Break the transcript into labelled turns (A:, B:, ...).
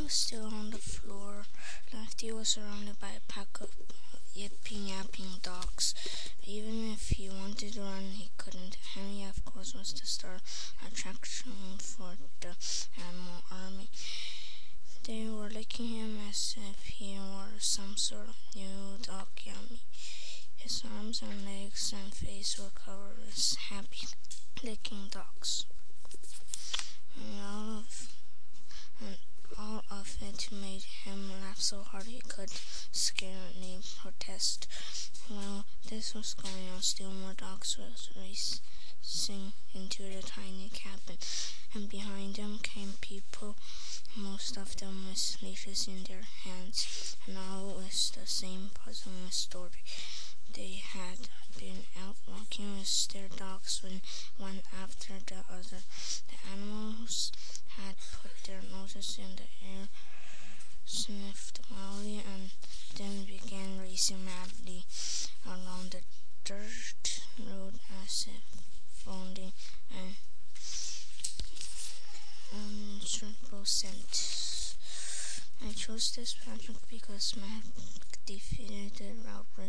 A: was still on the floor. Lefty was surrounded by a pack of yapping dogs. Even if he wanted to run, he couldn't. Henry, of course, was the star attraction for the animal army. They were licking him as if he were some sort of new dog yummy. His arms and legs and face were covered with happy licking dogs. And all of it made him laugh so hard he could scarcely protest. While this was going on, still more dogs were racing into the tiny cabin, and behind them came people, most of them with leashes in their hands, and all with the same puzzling story. They had been out walking with their dogs when one after the other. The animals had put their noses in the air, sniffed loudly, and then began racing madly along the dirt road as if following an unmistakable scent. I chose this project because Mac defeated the route